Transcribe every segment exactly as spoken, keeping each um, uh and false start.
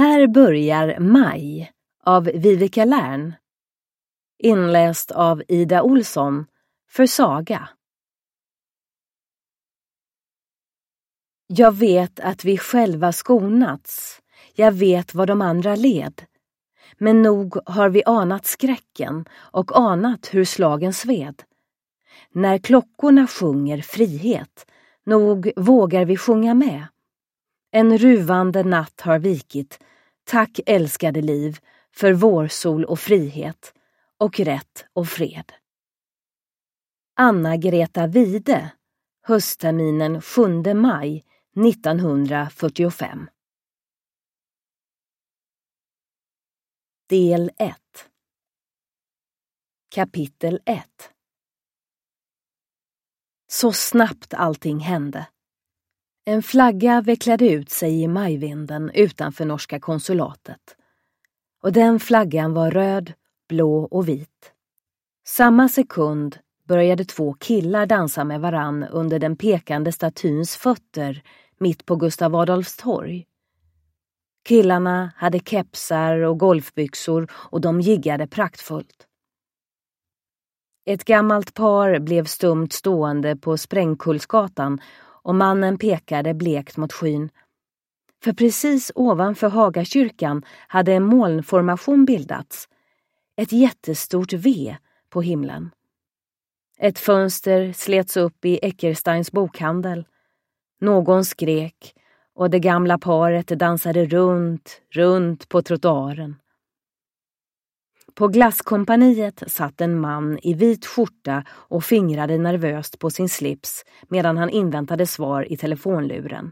Här börjar Maj av Vivica Lärn. Inläst av Ida Olsson för Saga. Jag vet att vi själva skonats. Jag vet vad de andra led. Men nog har vi anat skräcken och anat hur slagen sved. När klockorna sjunger frihet, nog vågar vi sjunga med. En ruvande natt har vikit. Tack älskade liv för vårsol och frihet och rätt och fred. Anna-Greta Wide, höstterminen sjunde maj nittonhundrafyrtiofem. Del ett. Kapitel ett. Så snabbt allting hände. En flagga vecklade ut sig i majvinden utanför norska konsulatet. Och den flaggan var röd, blå och vit. Samma sekund började två killar dansa med varann under den pekande statyns fötter mitt på Gustav Adolfs torg. Killarna hade kepsar och golfbyxor och de giggade praktfullt. Ett gammalt par blev stumt stående på Sprängkullsgatan och mannen pekade blekt mot skyn. För precis ovanför Hagakyrkan hade en molnformation bildats. Ett jättestort V på himlen. Ett fönster slets upp i Eckersteins bokhandel. Någon skrek och det gamla paret dansade runt, runt på trottoaren. På glasskompaniet satt en man i vit skjorta och fingrade nervöst på sin slips medan han inväntade svar i telefonluren.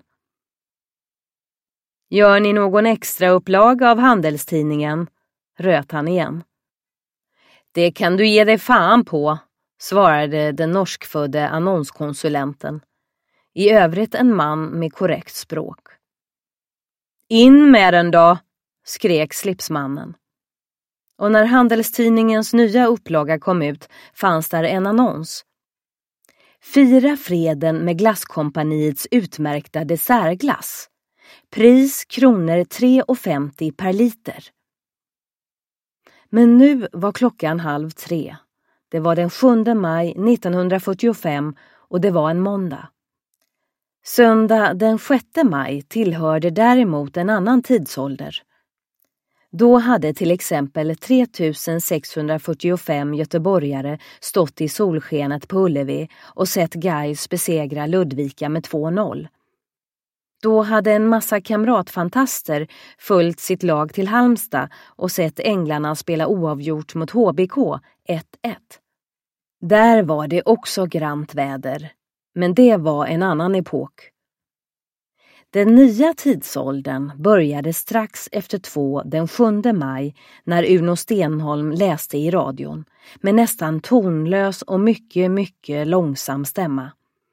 Gör ni någon extra upplag av handelstidningen? Röt han igen. Det kan du ge dig fan på, svarade den norskfödde annonskonsulenten. I övrigt en man med korrekt språk. In med den då, skrek slipsmannen. Och när handelstidningens nya upplaga kom ut fanns där en annons. Fira freden med glasskompaniets utmärkta dessertglass. Pris kronor tre femtio per liter. Men nu var klockan halv tre. Det var den sjunde maj nittonhundrafyrtiofem och det var en måndag. Söndag den sjätte maj tillhörde däremot en annan tidsålder. Då hade till exempel tre tusen sexhundrafyrtiofem göteborgare stått i solskenet på Ullevi och sett Gais besegra Ludvika med två noll. Då hade en massa kamratfantaster följt sitt lag till Halmstad och sett Änglarna spela oavgjort mot H B K ett ett. Där var det också grant väder, men det var en annan epok. Den nya tidsåldern började strax efter två den sjunde maj när Uno Stenholm läste i radion med nästan tonlös och mycket, mycket långsam stämma.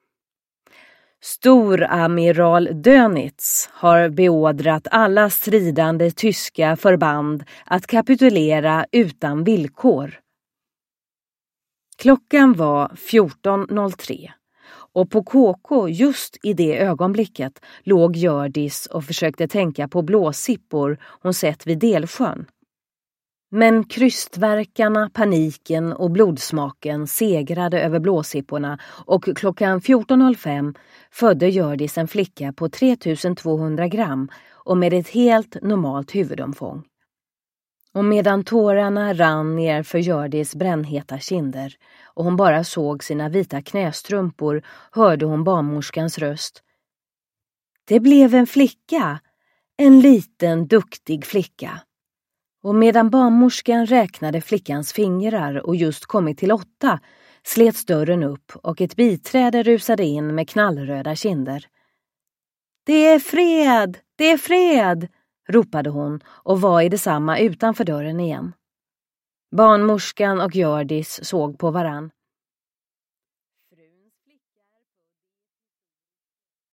Storamiral Dönitz har beordrat alla stridande tyska förband att kapitulera utan villkor. Klockan var fjorton noll tre. Och på K K just i det ögonblicket låg Hjördis och försökte tänka på blåsippor hon sett vid Delsjön. Men krystverkarna, paniken och blodsmaken segrade över blåsipporna och klockan fjorton noll fem födde Hjördis en flicka på tre tusen tvåhundra gram och med ett helt normalt huvudomfång. Och medan tårarna rann ner för Hjördis brännheta kinder och hon bara såg sina vita knästrumpor hörde hon barnmorskans röst. Det blev en flicka, en liten duktig flicka. Och medan barnmorskan räknade flickans fingrar och just kommit till åtta slets dörren upp och ett biträde rusade in med knallröda kinder. Det är fred, det är fred, ropade hon och var i detsamma utanför dörren igen. Barnmorskan och Hjördis såg på varann.